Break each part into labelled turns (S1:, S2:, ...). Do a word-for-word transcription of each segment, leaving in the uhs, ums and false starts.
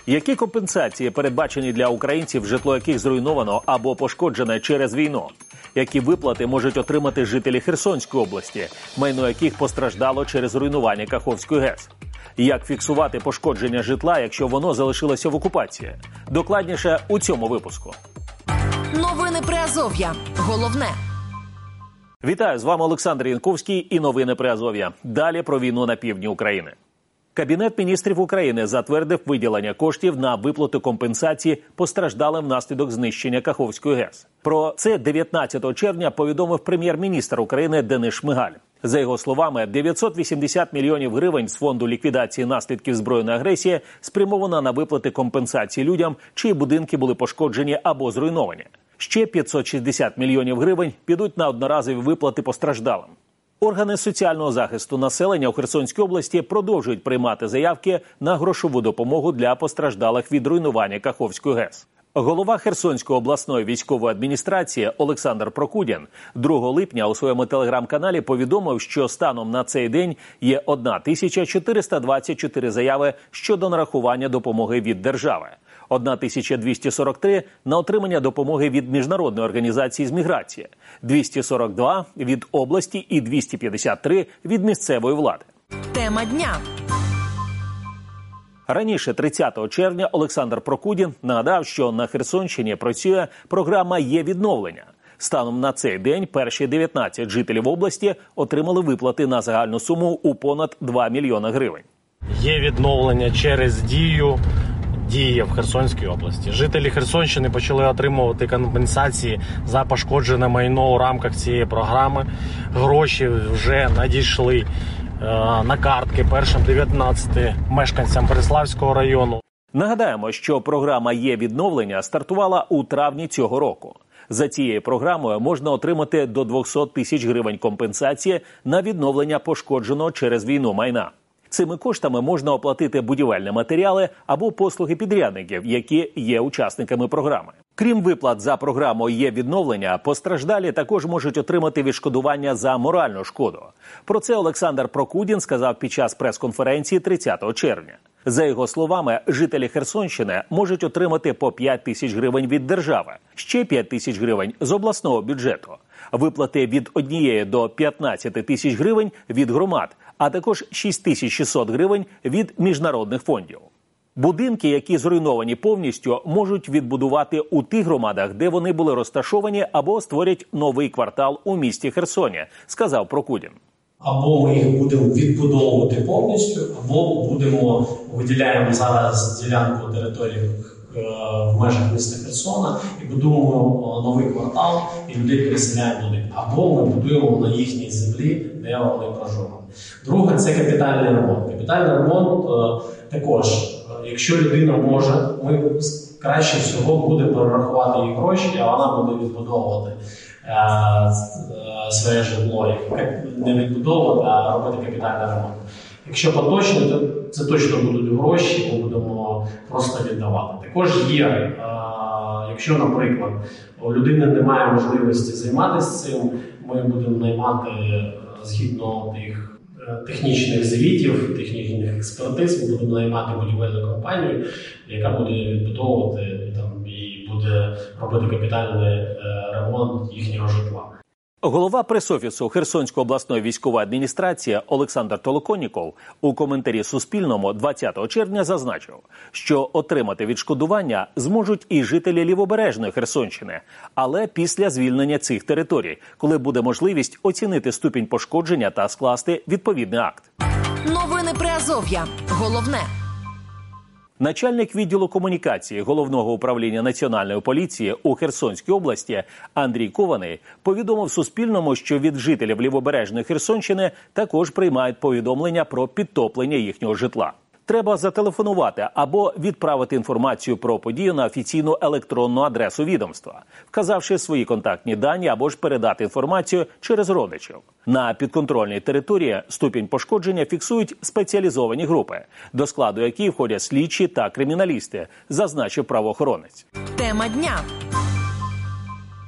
S1: Які компенсації передбачені для українців, житло яких зруйновано або пошкоджене через війну? Які виплати можуть отримати жителі Херсонської області, майно яких постраждало через руйнування Каховської ГЕС? Як фіксувати пошкодження житла, якщо воно залишилося в окупації? Докладніше у цьому випуску.
S2: Новини Приазов'я. Головне.
S1: Вітаю, з вами Олександр Янковський і новини Приазов'я. Далі про війну на півдні України. Кабінет міністрів України затвердив виділення коштів на виплату компенсації постраждалим внаслідок знищення Каховської ГЕС. Про це дев'ятнадцятого червня повідомив прем'єр-міністр України Денис Шмигаль. За його словами, дев'ятсот вісімдесят мільйонів гривень з фонду ліквідації наслідків збройної агресії спрямовано на виплати компенсації людям, чиї будинки були пошкоджені або зруйновані. Ще п'ятсот шістдесят мільйонів гривень підуть на одноразові виплати постраждалим. Органи соціального захисту населення у Херсонській області продовжують приймати заявки на грошову допомогу для постраждалих від руйнування Каховської ГЕС. Голова Херсонської обласної військової адміністрації Олександр Прокудін другого липня у своєму телеграм-каналі повідомив, що станом на цей день є одна тисяча чотириста двадцять чотири заяви щодо нарахування допомоги від держави, одна тисяча двісті сорок три на отримання допомоги від Міжнародної організації з міграції, двісті сорок два від області і двісті п'ятдесят три від місцевої влади.
S2: Тема дня.
S1: Раніше, тридцятого червня, Олександр Прокудін нагадав, що на Херсонщині працює програма «Є відновлення». Станом на цей день перші дев'ятнадцять жителів області отримали виплати на загальну суму у понад два мільйони гривень.
S3: Є відновлення через дію, діє в Херсонській області. Жителі Херсонщини почали отримувати компенсації за пошкоджене майно у рамках цієї програми. Гроші вже надійшли на картки першим дев'ятнадцяти мешканцям Переславського району.
S1: Нагадаємо, що програма «Є відновлення» стартувала у травні цього року. За цією програмою можна отримати до двісті тисяч гривень компенсації на відновлення пошкодженого через війну майна. Цими коштами можна оплатити будівельні матеріали або послуги підрядників, які є учасниками програми. Крім виплат за програмою «Є відновлення», постраждалі також можуть отримати відшкодування за моральну шкоду. Про це Олександр Прокудін сказав під час прес-конференції тридцятого червня. За його словами, жителі Херсонщини можуть отримати по п'ять тисяч гривень від держави, ще п'ять тисяч гривень з обласного бюджету, виплати від однієї до п'ятнадцяти тисяч гривень від громад, а також шість тисяч шістсот гривень від міжнародних фондів. Будинки, які зруйновані повністю, можуть відбудувати у тих громадах, де вони були розташовані, або створять новий квартал у місті Херсоні, сказав Прокудін.
S4: Або ми їх будемо відбудовувати повністю, або будемо виділяємо зараз ділянку території в межах міста Херсона і будуємо новий квартал, і людей переселяємо туди. Або ми будуємо на їхній землі, де вони проживають. Друге – це капітальний ремонт. Капітальний ремонт також, якщо людина може, ми краще всього буде перерахувати їй гроші, а вона буде відбудовувати своє житло, не відбудовувати, а робити капітальний ремонт. Якщо поточно, то це точно будуть гроші, ми будемо просто віддавати. Також є, якщо, наприклад, у людини немає можливості займатися цим, ми будемо наймати згідно тих технічних звітів, технічних експертиз, ми будемо наймати будівельну компанію, яка буде відбудовувати там, і буде робити капітальний ремонт їхнього житла.
S1: Голова прес-офісу Херсонської обласної військової адміністрації Олександр Толоконніков у коментарі Суспільному двадцятого червня зазначив, що отримати відшкодування зможуть і жителі лівобережної Херсонщини, але після звільнення цих територій, коли буде можливість оцінити ступінь пошкодження та скласти відповідний акт.
S2: Новини Приазов'я. Головне.
S1: Начальник відділу комунікації Головного управління Національної поліції у Херсонській області Андрій Кований повідомив Суспільному, що від жителів лівобережної Херсонщини також приймають повідомлення про підтоплення їхнього житла. Треба зателефонувати або відправити інформацію про подію на офіційну електронну адресу відомства, вказавши свої контактні дані або ж передати інформацію через родичів. На підконтрольній території ступінь пошкодження фіксують спеціалізовані групи, до складу яких входять слідчі та криміналісти, зазначив правоохоронець.
S2: Тема дня.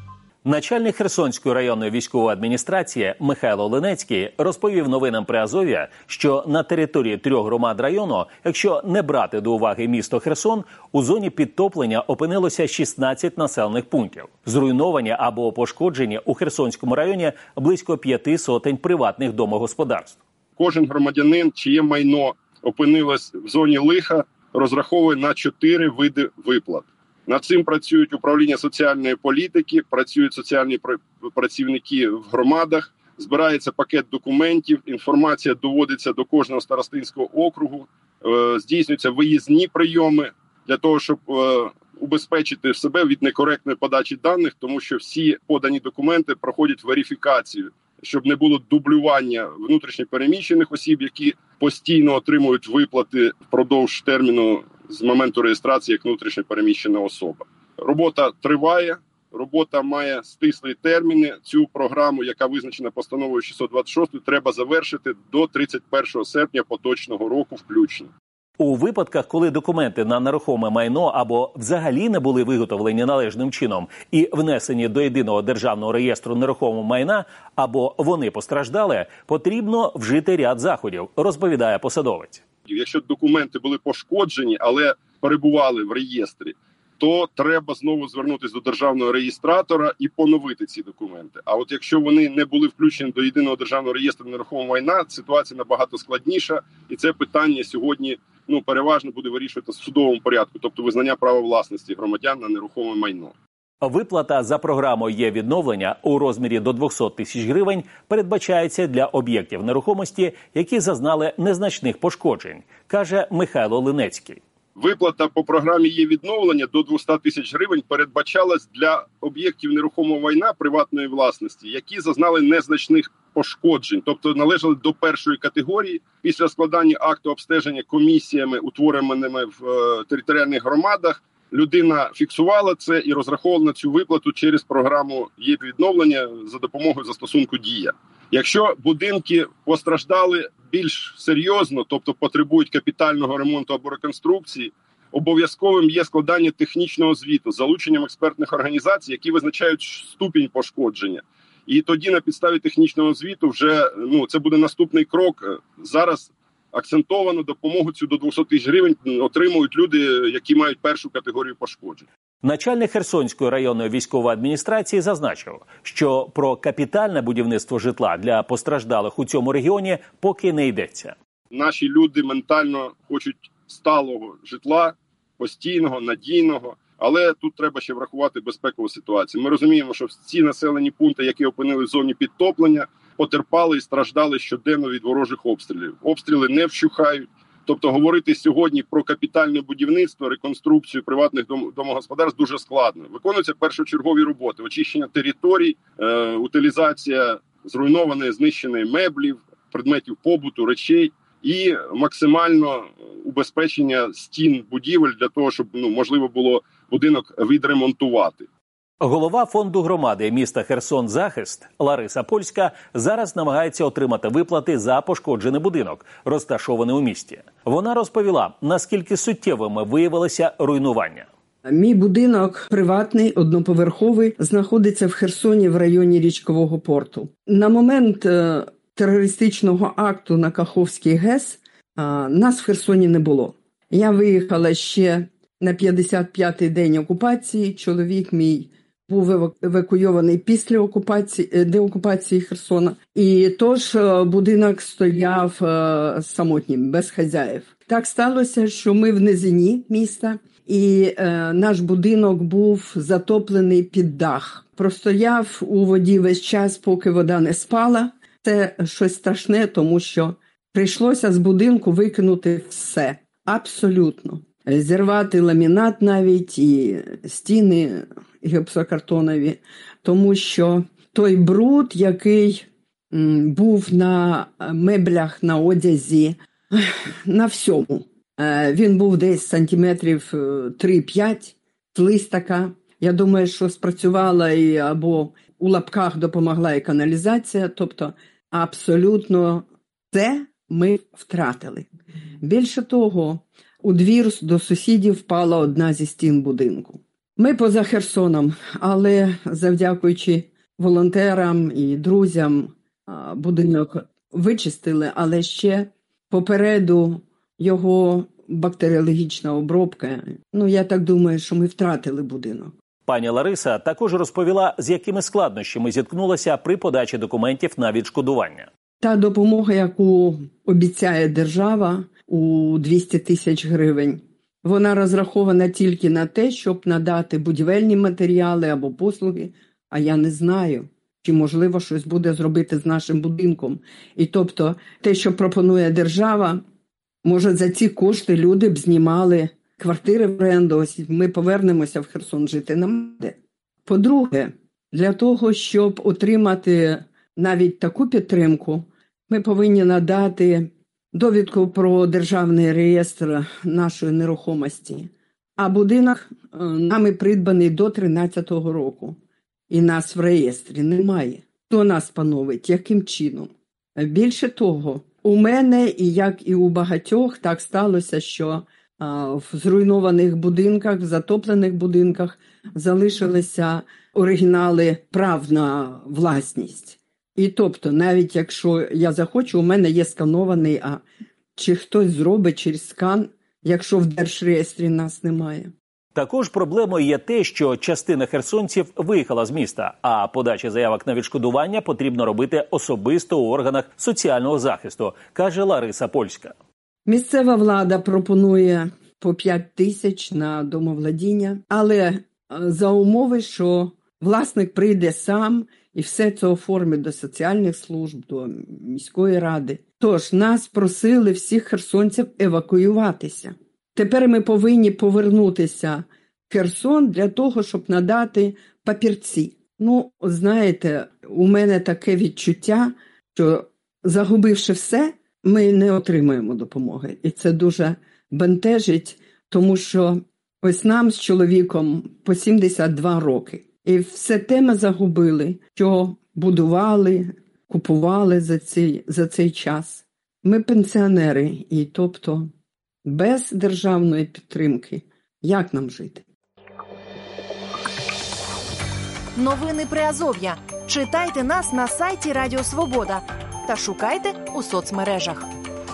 S1: Начальник Херсонської районної військової адміністрації Михайло Линецький розповів новинам Приазов'я, що на території трьох громад району, якщо не брати до уваги місто Херсон, у зоні підтоплення опинилося шістнадцять населених пунктів. Зруйновані або пошкоджені у Херсонському районі близько п'яти сотень приватних домогосподарств.
S5: Кожен громадянин, чиє майно опинилось в зоні лиха, розраховує на чотири види виплат. Над цим працюють управління соціальної політики, працюють соціальні працівники в громадах, збирається пакет документів, інформація доводиться до кожного старостинського округу, здійснюються виїзні прийоми для того, щоб убезпечити себе від некоректної подачі даних, тому що всі подані документи проходять верифікацію, щоб не було дублювання внутрішньопереміщених осіб, які постійно отримують виплати впродовж терміну з моменту реєстрації як внутрішньо переміщена особа. Робота триває, робота має стислі терміни. Цю програму, яка визначена постановою шістсот двадцять шість, треба завершити до тридцять першого серпня поточного року включно.
S1: У випадках, коли документи на нерухоме майно або взагалі не були виготовлені належним чином і внесені до єдиного державного реєстру нерухомого майна, або вони постраждали, потрібно вжити ряд заходів, розповідає посадовець.
S5: Якщо документи були пошкоджені, але перебували в реєстрі, то треба знову звернутися до державного реєстратора і поновити ці документи. А от якщо вони не були включені до єдиного державного реєстру нерухомого майна, ситуація набагато складніша, і це питання сьогодні ну переважно буде вирішуватися в судовому порядку, тобто визнання права власності громадян на нерухоме майно.
S1: Виплата за програмою «Є відновлення» у розмірі до двісті тисяч гривень передбачається для об'єктів нерухомості, які зазнали незначних пошкоджень, каже Михайло Линецький.
S5: Виплата по програмі «Є відновлення» до двісті тисяч гривень передбачалась для об'єктів нерухомого майна приватної власності, які зазнали незначних пошкоджень, тобто належали до першої категорії. Після складання акту обстеження комісіями, утвореними в е, територіальних громадах, людина фіксувала це і розраховувала на цю виплату через програму «Є відновлення» за допомогою застосунку «Дія». Якщо будинки постраждали більш серйозно, тобто потребують капітального ремонту або реконструкції, обов'язковим є складання технічного звіту з залученням експертних організацій, які визначають ступінь пошкодження. І тоді на підставі технічного звіту вже ну це буде наступний крок. Зараз акцентовано допомогу цю до двісті тисяч гривень отримують люди, які мають першу категорію пошкоджень.
S1: Начальник Херсонської районної військової адміністрації зазначив, що про капітальне будівництво житла для постраждалих у цьому регіоні поки не йдеться.
S5: Наші люди ментально хочуть сталого житла, постійного, надійного, але тут треба ще врахувати безпекову ситуацію. Ми розуміємо, що ці населені пункти, які опинилися в зоні підтоплення, потерпали і страждали щоденно від ворожих обстрілів. Обстріли не вщухають. Тобто говорити сьогодні про капітальне будівництво, реконструкцію приватних дом- домогосподарств дуже складно. Виконуються першочергові роботи: очищення територій, е- утилізація зруйнованої, знищеної меблів, предметів побуту, речей і максимально убезпечення стін будівель для того, щоб ну, можливо було будинок відремонтувати.
S1: Голова фонду громади міста Херсон «Захист» Лариса Польська зараз намагається отримати виплати за пошкоджений будинок, розташований у місті. Вона розповіла, наскільки суттєвими виявилися руйнування.
S6: Мій будинок приватний, одноповерховий, знаходиться в Херсоні в районі Річкового порту. На момент е, терористичного акту на Каховський ГЕС е, нас в Херсоні не було. Я виїхала ще на п'ятдесят п'ятий день окупації, чоловік мій був евакуйований після окупації, деокупації Херсона. І тож будинок стояв самотнім, без хазяїв. Так сталося, що ми в низині міста, і е, наш будинок був затоплений під дах. Простояв у воді весь час, поки вода не спала. Це щось страшне, тому що прийшлося з будинку викинути все. Абсолютно. Зірвати ламінат навіть і стіни гіпсокартонові, тому що той бруд, який м, був на меблях, на одязі, на всьому. Е, він був десь сантиметрів три-п'ять, слизь така. Я думаю, що спрацювала і або у лапках допомогла і каналізація, тобто абсолютно це ми втратили. Більше того, у двір до сусідів впала одна зі стін будинку. Ми поза Херсоном, але завдякуючи волонтерам і друзям будинок вичистили, але ще попереду його бактеріологічна обробка. Ну, я так думаю, що ми втратили будинок.
S1: Пані Лариса також розповіла, з якими складнощами зіткнулася при подачі документів на відшкодування.
S6: Та допомога, яку обіцяє держава у двісті тисяч гривень, вона розрахована тільки на те, щоб надати будівельні матеріали або послуги, а я не знаю, чи можливо щось буде зробити з нашим будинком. І тобто те, що пропонує держава, може за ці кошти люди б знімали квартири в оренду, ось ми повернемося в Херсон жити нам де. По-друге, для того, щоб отримати навіть таку підтримку, ми повинні надати довідку про державний реєстр нашої нерухомості. А будинок нами придбаний до тринадцятого року. І нас в реєстрі немає. Хто нас пановить? Яким чином? Більше того, у мене, і як і у багатьох, так сталося, що а, в зруйнованих будинках, в затоплених будинках залишилися оригінали прав на власність. І тобто, навіть якщо я захочу, у мене є сканований, а чи хтось зробить через скан, якщо в держреєстрі нас немає.
S1: Також проблемою є те, що частина херсонців виїхала з міста, а подача заявок на відшкодування потрібно робити особисто у органах соціального захисту, каже Лариса Польська.
S6: Місцева влада пропонує по п'ять тисяч на домовладіння, але за умови, що власник прийде сам і все це оформить до соціальних служб, до міської ради. Тож нас просили всіх херсонців евакуюватися. Тепер ми повинні повернутися в Херсон для того, щоб надати папірці. Ну, знаєте, у мене таке відчуття, що загубивши все, ми не отримаємо допомоги. І це дуже бентежить, тому що ось нам з чоловіком по сімдесят два роки. І все те ми загубили, що будували, купували за цей, за цей час. Ми пенсіонери, і тобто без державної підтримки як нам жити?
S2: Новини Приазов'я. Читайте нас на сайті Радіо Свобода та шукайте у соцмережах.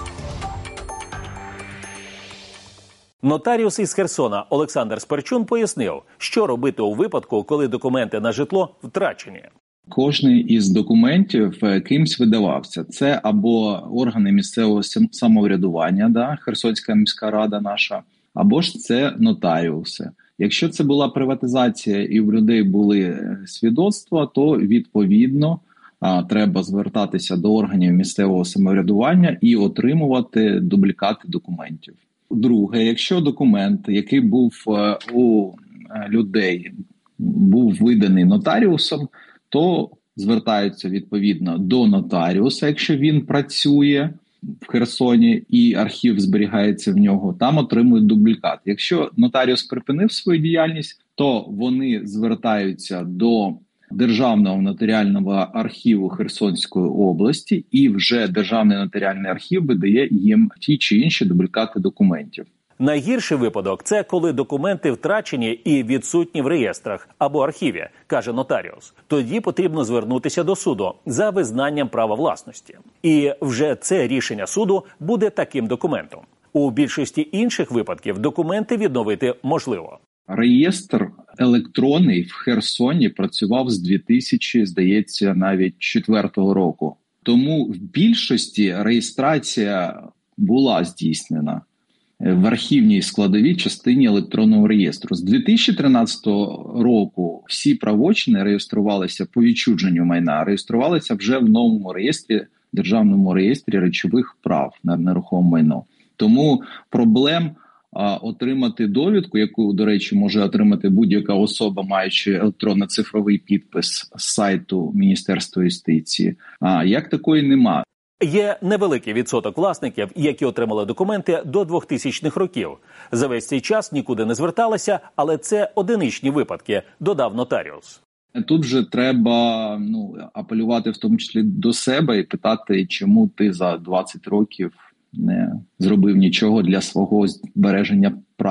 S1: Нотаріус із Херсона Олександр Сперчун пояснив, що робити у випадку, коли документи на житло втрачені.
S7: Кожний із документів кимсь видавався. Це або органи місцевого самоврядування, да, Херсонська міська рада наша, або ж це нотаріуси. Якщо це була приватизація і в людей були свідоцтва, то відповідно а, треба звертатися до органів місцевого самоврядування і отримувати дублікати документів. Друге, якщо документ, який був а, у людей, був виданий нотаріусом, то звертаються відповідно до нотаріуса, якщо він працює в Херсоні і архів зберігається в нього, там отримують дублікат. Якщо нотаріус припинив свою діяльність, то вони звертаються до Державного нотаріального архіву Херсонської області, і вже Державний нотаріальний архів видає їм ті чи інші дублікати документів.
S1: Найгірший випадок – це коли документи втрачені і відсутні в реєстрах або архіві, каже нотаріус. Тоді потрібно звернутися до суду за визнанням права власності. І вже це рішення суду буде таким документом. У більшості інших випадків документи відновити можливо.
S7: Реєстр електронний в Херсоні працював з дві тисячі, здається, навіть четвертого року. Тому в більшості реєстрація була здійснена в архівній складовій частині електронного реєстру. З дві тисячі тринадцятого року всі правочини реєструвалися по відчуженню майна, реєструвалися вже в новому реєстрі, Державному реєстрі речових прав на нерухоме майно. Тому проблем а, отримати довідку, яку, до речі, може отримати будь-яка особа, маючи електронно-цифровий підпис з сайту Міністерства юстиції, а, як такої нема.
S1: Є невеликий відсоток власників, які отримали документи до двохтисячних років. За весь цей час нікуди не зверталися, але це одиничні випадки, додав нотаріус.
S7: Тут же треба ну, апелювати в тому числі до себе і питати, чому ти за двадцять років не зробив нічого для свого збереження права.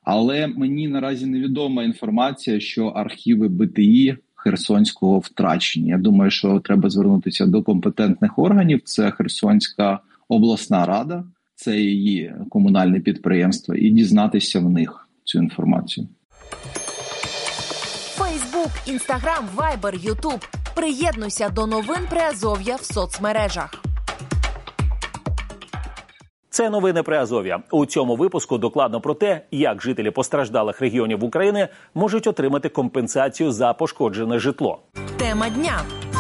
S7: Але мені наразі невідома інформація, що архіви Б Т І Херсонського втрачені. Я думаю, що треба звернутися до компетентних органів. Це Херсонська обласна рада, це її комунальне підприємство, і дізнатися в них цю інформацію.
S2: Фейсбук, Інстаграм, Вайбер, Ютуб. Приєднуйся до новин Приазов'я в соцмережах.
S1: Це новини Приазов'я. У цьому випуску докладно про те, як жителі постраждалих регіонів України можуть отримати компенсацію за пошкоджене житло.
S2: Тема дня.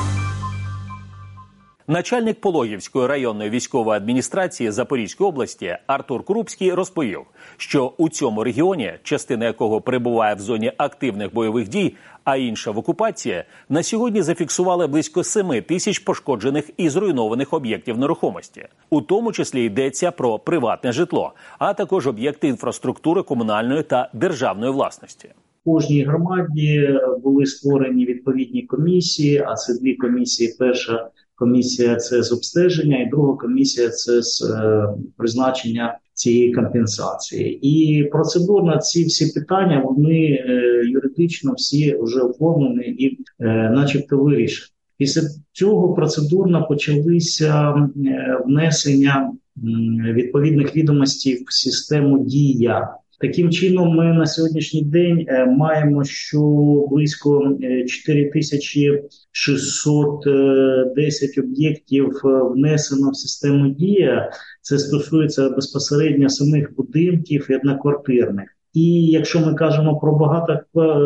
S1: Начальник Пологівської районної військової адміністрації Запорізької області Артур Крупський розповів, що у цьому регіоні, частина якого перебуває в зоні активних бойових дій, а інша в окупації, на сьогодні зафіксували близько семи тисяч пошкоджених і зруйнованих об'єктів нерухомості. У тому числі йдеться про приватне житло, а також об'єкти інфраструктури комунальної та державної власності.
S8: В кожній громаді були створені відповідні комісії, а це дві комісії. Перша комісія – це з обстеження, і друга комісія – це з е, призначення цієї компенсації. І процедурно ці всі питання, вони е, юридично всі вже оформлені і е, начебто вирішені. Після цього процедурно почалися е, внесення е, відповідних відомостей в систему «Дія». Таким чином, ми на сьогоднішній день е, маємо, що близько чотири тисячі шістсот десять об'єктів внесено в систему «Дія». Це стосується безпосередньо самих будинків і одноквартирних. І якщо ми кажемо про багато,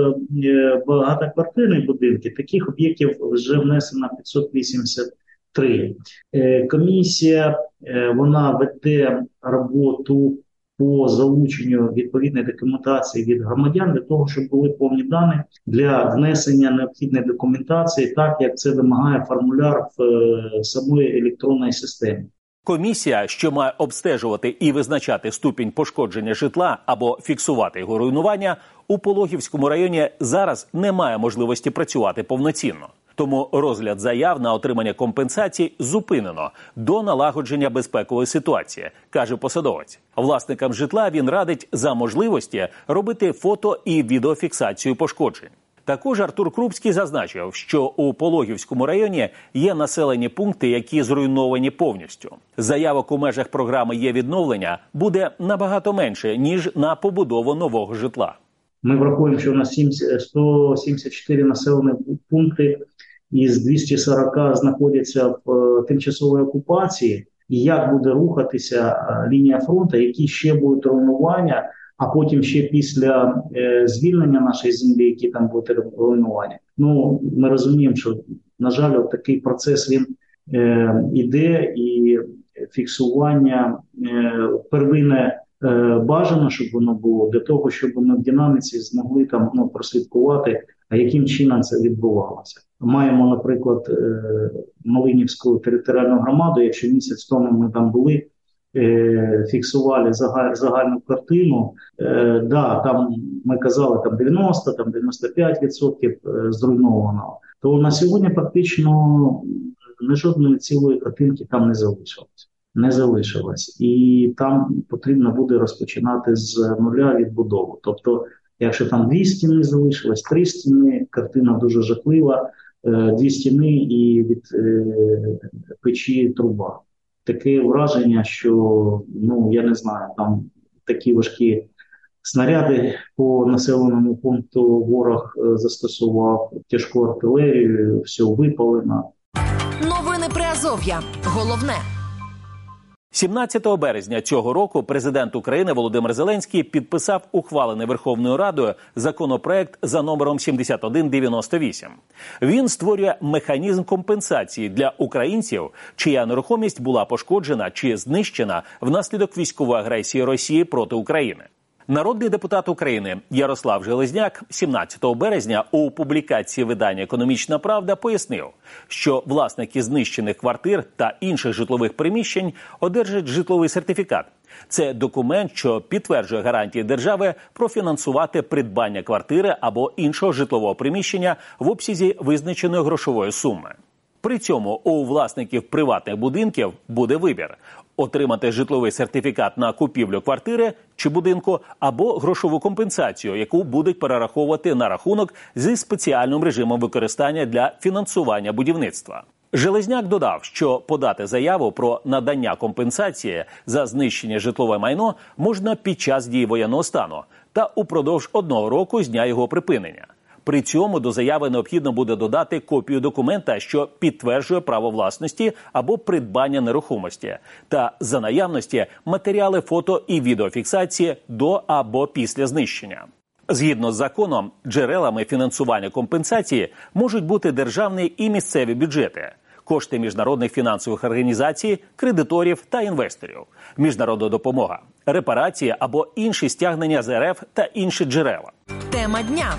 S8: багатоквартирні будинки, таких об'єктів вже внесено п'ятсот вісімдесят три. Е, комісія, е, вона веде роботу по залученню відповідної документації від громадян для того, щоб були повні дані для внесення необхідної документації, так як це вимагає формуляр в е, самої електронної системі.
S1: Комісія, що має обстежувати і визначати ступінь пошкодження житла або фіксувати його руйнування, у Пологівському районі зараз не має можливості працювати повноцінно. Тому розгляд заяв на отримання компенсацій зупинено до налагодження безпекової ситуації, каже посадовець. Власникам житла він радить за можливості робити фото і відеофіксацію пошкоджень. Також Артур Крупський зазначив, що у Пологівському районі є населені пункти, які зруйновані повністю. Заявок у межах програми «Є відновлення» буде набагато менше, ніж на побудову нового житла.
S8: Ми враховуємо, що у нас сто сімдесят чотири населені пункти із двісті сорок знаходяться в тимчасовій окупації. І як буде рухатися лінія фронту, які ще будуть руйнування, а потім ще після е, звільнення нашої землі, які там будуть руйнування. Ну, ми розуміємо, що, на жаль, такий процес, він е, іде, і фіксування е, первинне е, бажано, щоб воно було, для того, щоб ми в динаміці змогли там ну, прослідкувати, а яким чином це відбувалося. Маємо, наприклад, е, Малинівську територіальну громаду, якщо місяць тому ми там були, фіксували загаль, загальну картину, е, да, там ми казали там дев'яносто, там дев'яносто п'ять відсотків зруйнованого, то на сьогодні практично не жодної цілої картинки там не залишилось. Не залишилось. І там потрібно буде розпочинати з нуля відбудову. Тобто, якщо там дві стіни залишилось, три стіни, картина дуже жахлива, е, дві стіни і від е, печі труба. Таке враження, що, ну, я не знаю, там такі важкі снаряди по населеному пункту ворог застосував, тяжку артилерію, все випалено.
S2: Новини Приазов'я. Головне.
S1: сімнадцятого березня цього року президент України Володимир Зеленський підписав ухвалений Верховною Радою законопроект за номером сімдесят один дев'яносто вісім. Він створює механізм компенсації для українців, чия нерухомість була пошкоджена чи знищена внаслідок військової агресії Росії проти України. Народний депутат України Ярослав Железняк сімнадцятого березня у публікації видання «Економічна правда» пояснив, що власники знищених квартир та інших житлових приміщень одержать житловий сертифікат. Це документ, що підтверджує гарантії держави профінансувати придбання квартири або іншого житлового приміщення в обсязі визначеної грошової суми. При цьому у власників приватних будинків буде вибір – отримати житловий сертифікат на купівлю квартири чи будинку або грошову компенсацію, яку будуть перераховувати на рахунок зі спеціальним режимом використання для фінансування будівництва. Железняк додав, що подати заяву про надання компенсації за знищене житлове майно можна під час дії воєнного стану та упродовж одного року з дня його припинення. При цьому до заяви необхідно буде додати копію документа, що підтверджує право власності або придбання нерухомості, та за наявності матеріали фото і відеофіксації до або після знищення. Згідно з законом, джерелами фінансування компенсації можуть бути державні і місцеві бюджети, кошти міжнародних фінансових організацій, кредиторів та інвесторів, міжнародна допомога, репарації або інші стягнення з РФ та інші джерела.
S2: Тема дня.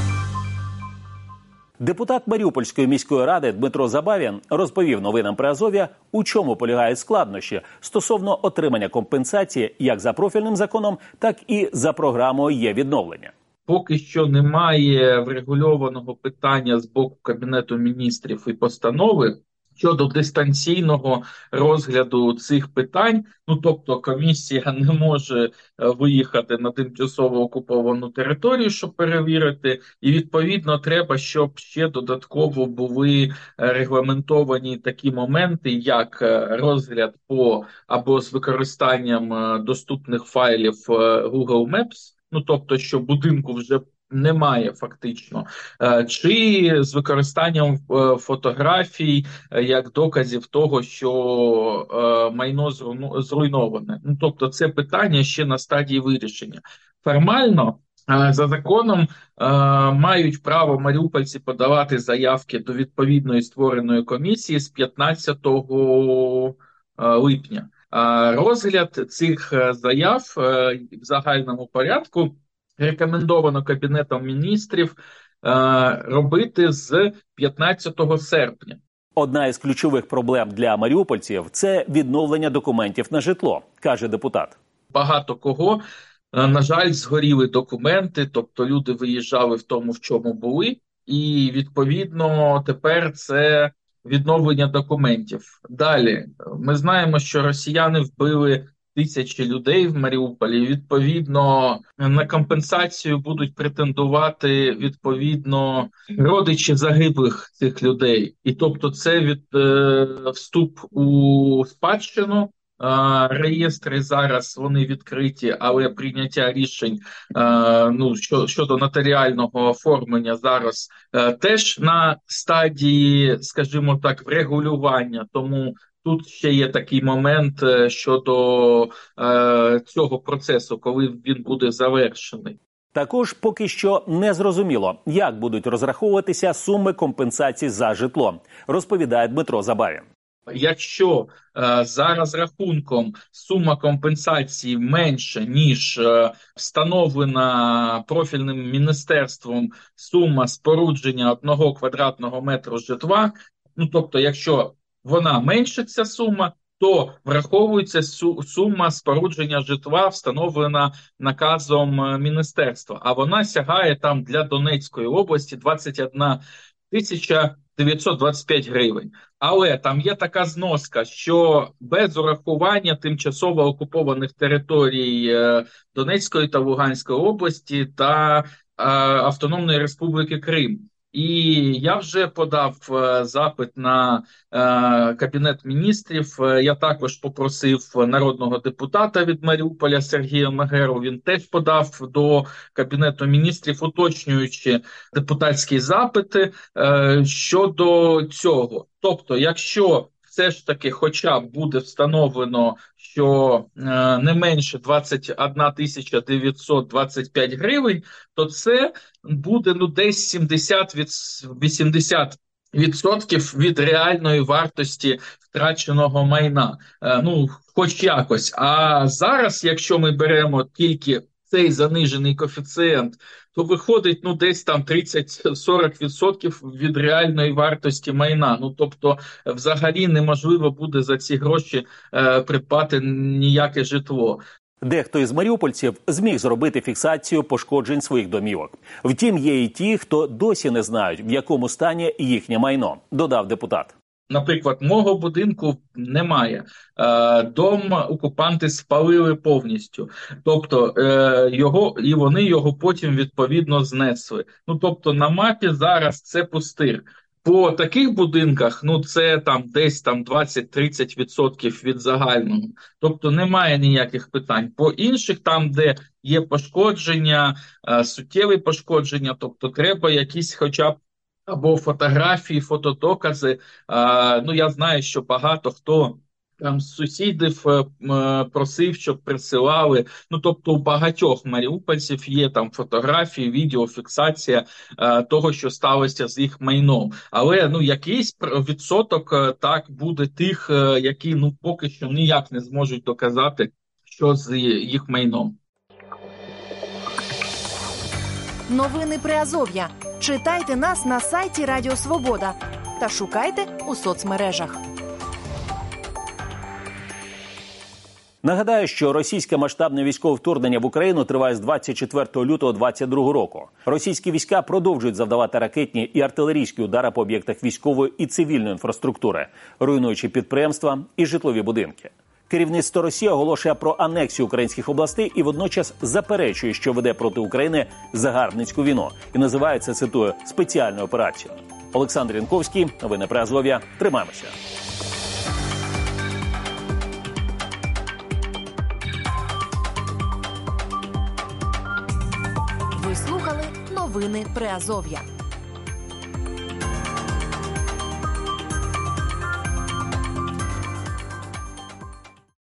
S1: Депутат Маріупольської міської ради Дмитро Забавін розповів новинам Приазов'я, у чому полягають складнощі стосовно отримання компенсації як за профільним законом, так і за програмою «Є-відновлення».
S9: Поки що немає врегульованого питання з боку Кабінету міністрів і постанови щодо дистанційного розгляду цих питань. Ну, тобто комісія не може виїхати на тимчасово окуповану територію, щоб перевірити, і відповідно треба, щоб ще додатково були регламентовані такі моменти, як розгляд по або з використанням доступних файлів Google Maps, ну тобто, що будинку вже немає фактично, чи з використанням фотографій як доказів того, що майно зруйноване. Ну, тобто це питання ще на стадії вирішення. Формально, за законом, мають право маріупольці подавати заявки до відповідної створеної комісії з п'ятнадцятого липня. Розгляд цих заяв в загальному порядку рекомендовано Кабінетом міністрів е, робити з п'ятнадцятого серпня.
S1: Одна із ключових проблем для маріупольців – це відновлення документів на житло, каже депутат.
S9: Багато кого, е, на жаль, згоріли документи, тобто люди виїжджали в тому, в чому були, і відповідно тепер це відновлення документів. Далі, ми знаємо, що росіяни вбили тисячі людей в Маріуполі, відповідно, на компенсацію будуть претендувати, відповідно, родичі загиблих цих людей. І тобто це від е, вступ у спадщину. Е, реєстри зараз вони відкриті, але прийняття рішень е, ну, що, щодо нотаріального оформлення зараз е, теж на стадії, скажімо так, врегулювання, тому тут ще є такий момент щодо е, цього процесу, коли він буде завершений.
S1: Також поки що не зрозуміло, як будуть розраховуватися суми компенсацій за житло, розповідає Дмитро Забавін.
S9: Якщо е, за розрахунком сума компенсації менша, ніж е, встановлена профільним міністерством сума спорудження одного квадратного метру житла, ну тобто якщо вона менше, ця сума, то враховується сума спорудження житла, встановлена наказом міністерства. А вона сягає там для Донецької області двадцять одна тисяча дев'ятсот двадцять п'ять гривень. Але там є така зноска, що без урахування тимчасово окупованих територій Донецької та Луганської області та Автономної Республіки Крим. І я вже подав е, запит на е, Кабінет міністрів. Я також попросив народного депутата від Маріуполя Сергія Магеру. Він теж подав до Кабінету міністрів, уточнюючи депутатські запити е, щодо цього. Тобто, якщо все ж таки хоча б буде встановлено, що е, не менше двадцять одна тисяча дев'ятсот двадцять п'ять гривень, то це буде ну десь сімдесят вісімдесят відсотків від реальної вартості втраченого майна. Е, ну, хоч якось. А зараз, якщо ми беремо тільки цей занижений коефіцієнт, то виходить ну десь там тридцять-сорок відсотків від реальної вартості майна. Ну тобто взагалі неможливо буде за ці гроші е, придбати ніяке житло.
S1: Дехто із маріупольців зміг зробити фіксацію пошкоджень своїх домівок. Втім, є і ті, хто досі не знають, в якому стані їхнє майно, додав депутат.
S9: Наприклад, мого будинку немає. Е, дом окупанти спалили повністю. Тобто е, його, і вони його потім відповідно знесли. Ну, тобто на мапі зараз це пустир. По таких будинках, ну це там десь там двадцять-тридцять відсотків від загального. Тобто немає ніяких питань. По інших, там, де є пошкодження, е, суттєві пошкодження, тобто треба якісь хоча б або фотографії, фотодокази. А, ну, я знаю, що багато хто там з сусідів е, е, просив, щоб присилали. Ну, тобто у багатьох маріупольців є там фотографії, відеофіксація е, того, що сталося з їх майном. Але, ну, якийсь відсоток е, так буде тих, е, які, ну, поки що ніяк не зможуть доказати, що з їх майном.
S2: Новини Приазов'я. Читайте нас на сайті Радіо Свобода та шукайте у соцмережах.
S1: Нагадаю, що російське масштабне військове вторгнення в Україну триває з двадцять четвертого лютого двадцять другого року. Російські війська продовжують завдавати ракетні і артилерійські удари по об'єктах військової і цивільної інфраструктури, руйнуючи підприємства і житлові будинки. Керівництво Росії оголошує про анексію українських областей і водночас заперечує, що веде проти України загарбницьку війну і називає це, цитую, спеціальною операцією. Олександр Янковський, новини Приазов'я. Тримаємося.
S2: Ви слухали новини Приазов'я.